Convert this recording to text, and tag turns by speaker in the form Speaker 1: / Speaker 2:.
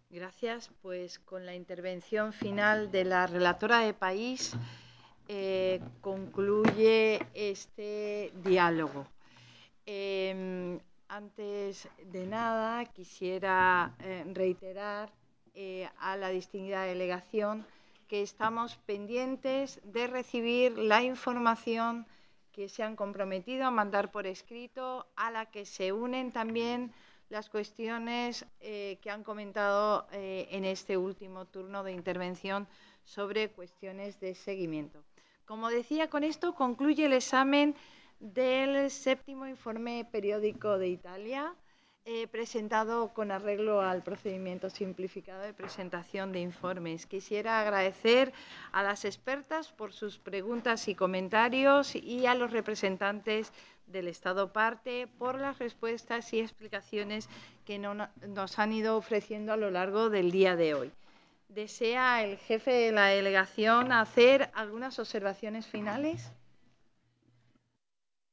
Speaker 1: Gracias. Pues con la intervención final de la relatora de país concluye este diálogo. Antes de nada, quisiera reiterar a la distinguida delegación que estamos pendientes de recibir la información que se han comprometido a mandar por escrito, a la que se unen también las cuestiones que han comentado en este último turno de intervención sobre cuestiones de seguimiento. Como decía, con esto concluye el examen del séptimo informe periódico de Italia, presentado con arreglo al procedimiento simplificado de presentación de informes. Quisiera agradecer a las expertas por sus preguntas y comentarios y a los representantes del Estado parte por las respuestas y explicaciones que nos han ido ofreciendo a lo largo del día de hoy. ¿Desea el jefe de la delegación hacer algunas observaciones finales?